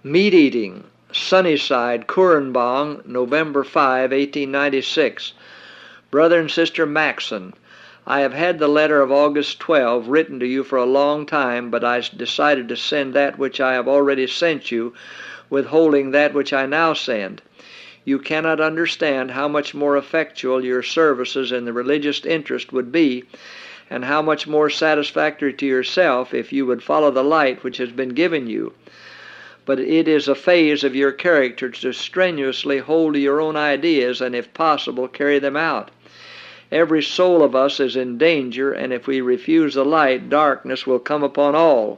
Meat Eating, Sunnyside, Kurenbong, November 5, 1896. Brother and Sister Maxon, I have had the letter of August 12 written to you for a long time, but I decided to send that which I have already sent you, withholding that which I now send. You cannot understand how much more effectual your services in the religious interest would be, and how much more satisfactory to yourself if you would follow the light which has been given you. But it is a phase of your character to strenuously hold to your own ideas and, if possible, carry them out. Every soul of us is in danger, and if we refuse the light, darkness will come upon all.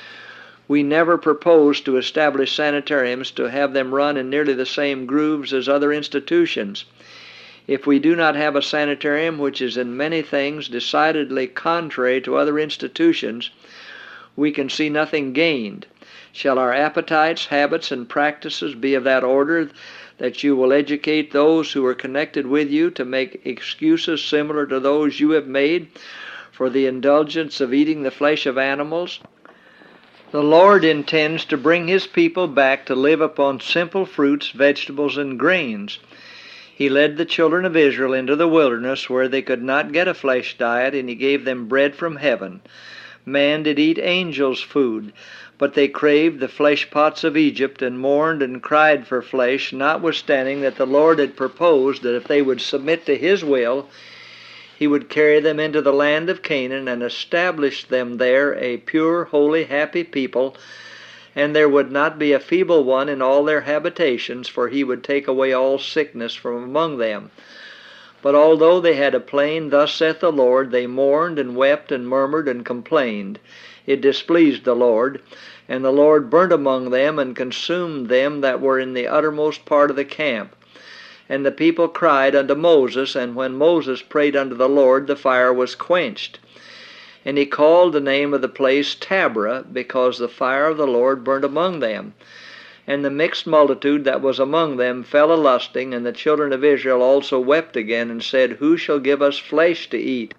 We never propose to establish sanitariums to have them run in nearly the same grooves as other institutions. If we do not have a sanitarium which is in many things decidedly contrary to other institutions, we can see nothing gained. Shall our appetites, habits, and practices be of that order that you will educate those who are connected with you to make excuses similar to those you have made for the indulgence of eating the flesh of animals? The Lord intends to bring His people back to live upon simple fruits, vegetables, and grains. He led the children of Israel into the wilderness where they could not get a flesh diet, and He gave them bread from heaven. Man did eat angels' food, but they craved the flesh pots of Egypt and mourned and cried for flesh, notwithstanding that the Lord had proposed that if they would submit to His will, He would carry them into the land of Canaan and establish them there a pure, holy, happy people, and there would not be a feeble one in all their habitations, for He would take away all sickness from among them. But although they had a plain, "Thus saith the Lord," they mourned and wept and murmured and complained. It displeased the Lord, and the Lord burnt among them and consumed them that were in the uttermost part of the camp. And the people cried unto Moses, and when Moses prayed unto the Lord, the fire was quenched. And he called the name of the place Taberah, because the fire of the Lord burnt among them. And the mixed multitude that was among them fell a-lusting, and the children of Israel also wept again, and said, Who shall give us flesh to eat?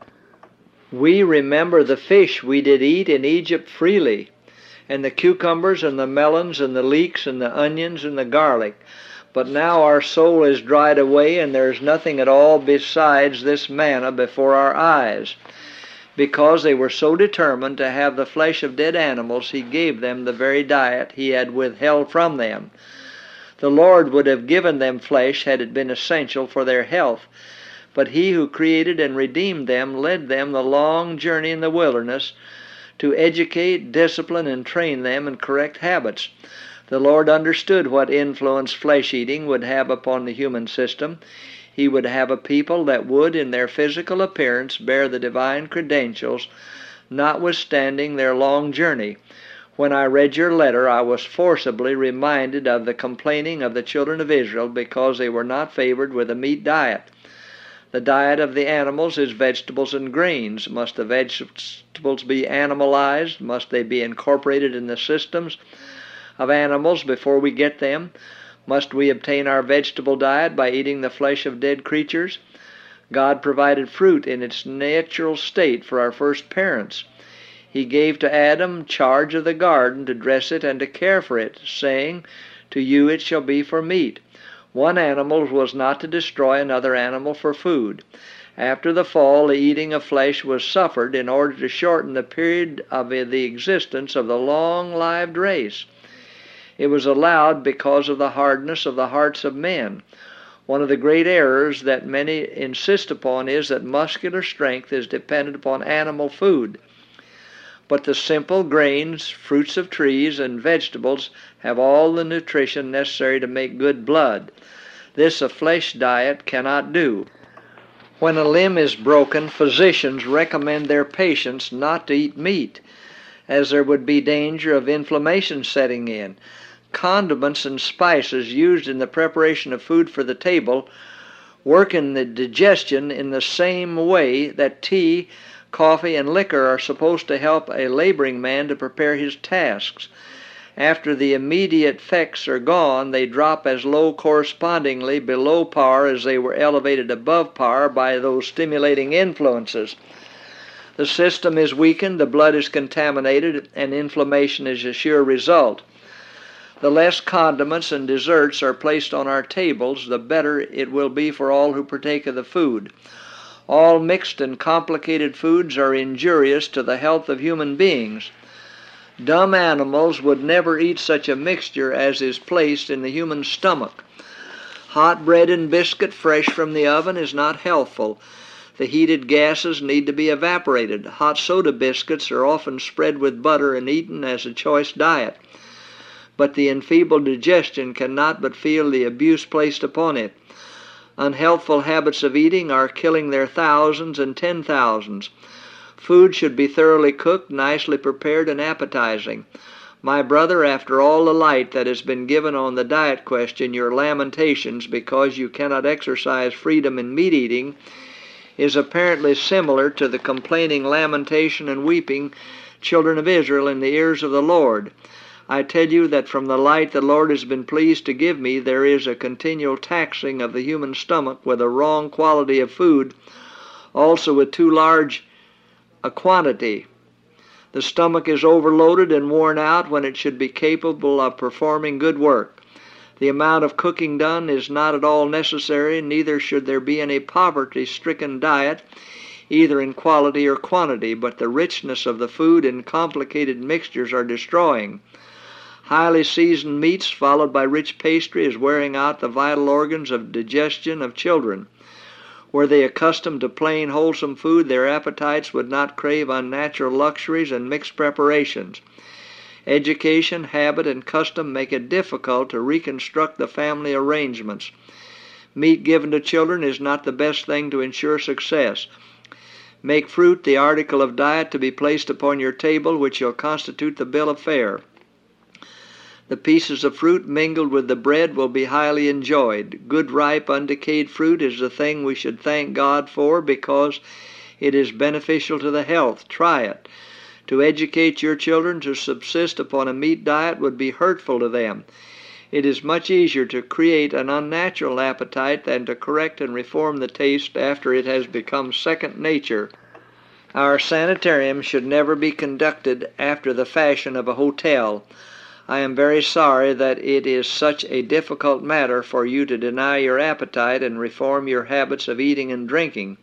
We remember the fish we did eat in Egypt freely, and the cucumbers and the melons and the leeks and the onions and the garlic. But now our soul is dried away, and there is nothing at all besides this manna before our eyes. Because they were so determined to have the flesh of dead animals, He gave them the very diet He had withheld from them. The Lord would have given them flesh had it been essential for their health, but He who created and redeemed them led them the long journey in the wilderness to educate, discipline, and train them in correct habits. The Lord understood what influence flesh-eating would have upon the human system. He would have a people that would, in their physical appearance, bear the divine credentials, notwithstanding their long journey. When I read your letter, I was forcibly reminded of the complaining of the children of Israel because they were not favored with a meat diet. The diet of the animals is vegetables and grains. Must the vegetables be animalized? Must they be incorporated in the systems of animals before we get them? Must we obtain our vegetable diet by eating the flesh of dead creatures? God provided fruit in its natural state for our first parents. He gave to Adam charge of the garden to dress it and to care for it, saying, To you it shall be for meat. One animal was not to destroy another animal for food. After the fall, the eating of flesh was suffered in order to shorten the period of the existence of the long-lived race. It was allowed because of the hardness of the hearts of men. One of the great errors that many insist upon is that muscular strength is dependent upon animal food. But the simple grains, fruits of trees, and vegetables have all the nutrition necessary to make good blood. This a flesh diet cannot do. When a limb is broken, physicians recommend their patients not to eat meat, as there would be danger of inflammation setting in. Condiments and spices used in the preparation of food for the table work in the digestion in the same way that tea, coffee, and liquor are supposed to help a laboring man to prepare his tasks. After the immediate effects are gone, they drop as low correspondingly below par as they were elevated above par by those stimulating influences. The system is weakened, the blood is contaminated, and inflammation is a sure result. The less condiments and desserts are placed on our tables, the better it will be for all who partake of the food. All mixed and complicated foods are injurious to the health of human beings. Dumb animals would never eat such a mixture as is placed in the human stomach. Hot bread and biscuit fresh from the oven is not healthful. The heated gases need to be evaporated. Hot soda biscuits are often spread with butter and eaten as a choice diet. But the enfeebled digestion cannot but feel the abuse placed upon it. Unhealthful habits of eating are killing their thousands and 10,000s. Food should be thoroughly cooked, nicely prepared, and appetizing. My brother, after all the light that has been given on the diet question, your lamentations because you cannot exercise freedom in meat eating is apparently similar to the complaining lamentation and weeping children of Israel in the ears of the Lord. I tell you that from the light the Lord has been pleased to give me, there is a continual taxing of the human stomach with a wrong quality of food, also with too large a quantity. The stomach is overloaded and worn out when it should be capable of performing good work. The amount of cooking done is not at all necessary, neither should there be any poverty-stricken diet, either in quality or quantity, but the richness of the food and complicated mixtures are destroying. Highly seasoned meats followed by rich pastry is wearing out the vital organs of digestion of children. Were they accustomed to plain, wholesome food, their appetites would not crave unnatural luxuries and mixed preparations. Education, habit, and custom make it difficult to reconstruct the family arrangements. Meat given to children is not the best thing to ensure success. Make fruit the article of diet to be placed upon your table, which shall constitute the bill of fare. The pieces of fruit mingled with the bread will be highly enjoyed. Good, ripe, undecayed fruit is the thing we should thank God for because it is beneficial to the health. Try it. To educate your children to subsist upon a meat diet would be hurtful to them. It is much easier to create an unnatural appetite than to correct and reform the taste after it has become second nature. Our sanitarium should never be conducted after the fashion of a hotel. I am very sorry that it is such a difficult matter for you to deny your appetite and reform your habits of eating and drinking.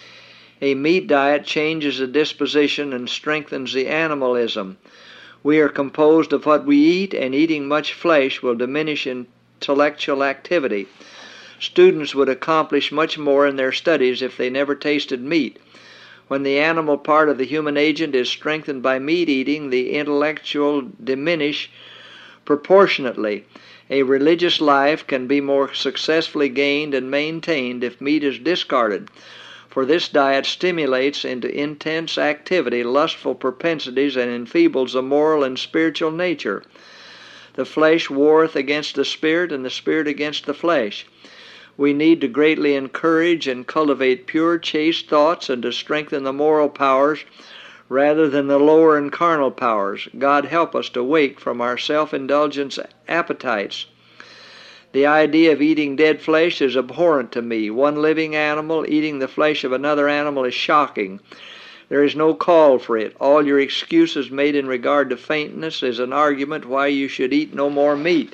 A meat diet changes the disposition and strengthens the animalism. We are composed of what we eat, and eating much flesh will diminish intellectual activity. Students would accomplish much more in their studies if they never tasted meat. When the animal part of the human agent is strengthened by meat eating, the intellectual diminish proportionately. A religious life can be more successfully gained and maintained if meat is discarded, for this diet stimulates into intense activity lustful propensities and enfeebles the moral and spiritual nature. The flesh warreth against the spirit, and the spirit against the flesh. We need to greatly encourage and cultivate pure, chaste thoughts and to strengthen the moral powers rather than the lower and carnal powers. God help us to wake from our self-indulgence appetites. The idea of eating dead flesh is abhorrent to me. One living animal eating the flesh of another animal is shocking. There is no call for it. All your excuses made in regard to faintness is an argument why you should eat no more meat.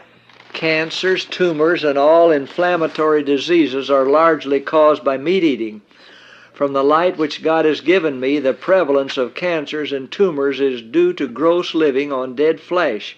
Cancers, tumors, and all inflammatory diseases are largely caused by meat eating. From the light which God has given me, the prevalence of cancers and tumors is due to gross living on dead flesh.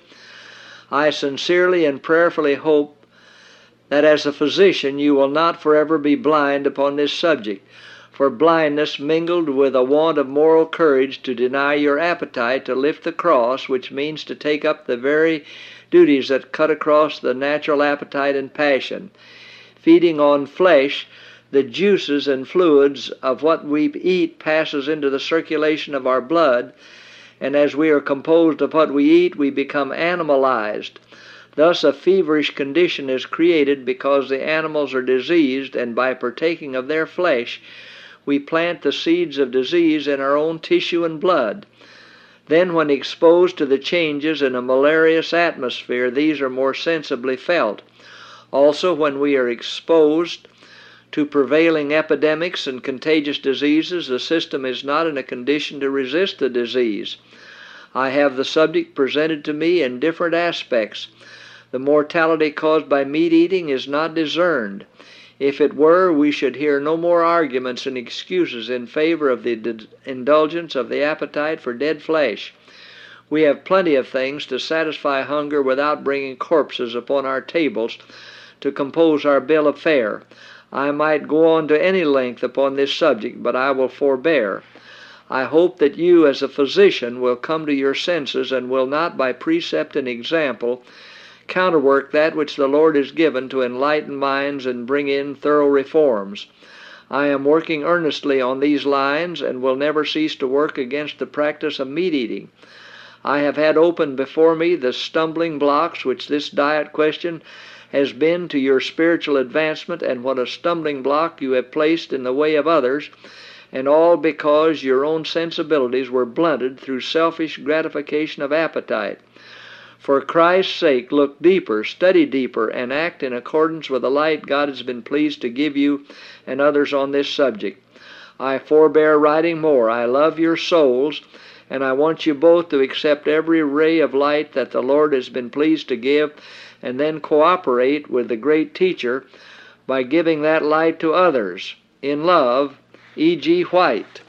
I sincerely and prayerfully hope that as a physician you will not forever be blind upon this subject, for blindness mingled with a want of moral courage to deny your appetite to lift the cross, which means to take up the very duties that cut across the natural appetite and passion. Feeding on flesh, the juices and fluids of what we eat passes into the circulation of our blood, and as we are composed of what we eat, we become animalized. Thus a feverish condition is created because the animals are diseased, and by partaking of their flesh, we plant the seeds of disease in our own tissue and blood. Then when exposed to the changes in a malarious atmosphere, these are more sensibly felt. Also, when we are exposed to prevailing epidemics and contagious diseases, the system is not in a condition to resist the disease. I have the subject presented to me in different aspects. The mortality caused by meat eating is not discerned. If it were, we should hear no more arguments and excuses in favor of the indulgence of the appetite for dead flesh. We have plenty of things to satisfy hunger without bringing corpses upon our tables to compose our bill of fare. I might go on to any length upon this subject, but I will forbear. I hope that you, as a physician, will come to your senses and will not, by precept and example, counterwork that which the Lord has given to enlighten minds and bring in thorough reforms. I am working earnestly on these lines and will never cease to work against the practice of meat eating. I have had open before me the stumbling blocks which this diet question has been to your spiritual advancement, and what a stumbling block you have placed in the way of others, and all because your own sensibilities were blunted through selfish gratification of appetite. For Christ's sake, look deeper, study deeper, and act in accordance with the light God has been pleased to give you and others on this subject. I forbear writing more. I love your souls, and I want you both to accept every ray of light that the Lord has been pleased to give, and then cooperate with the great teacher by giving that light to others. In love, E.G. White.